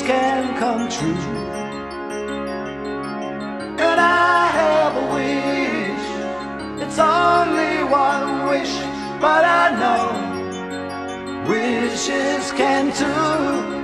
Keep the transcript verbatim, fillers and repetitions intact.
can come true. And I have a wish, it's only one wish, but I know wishes can too.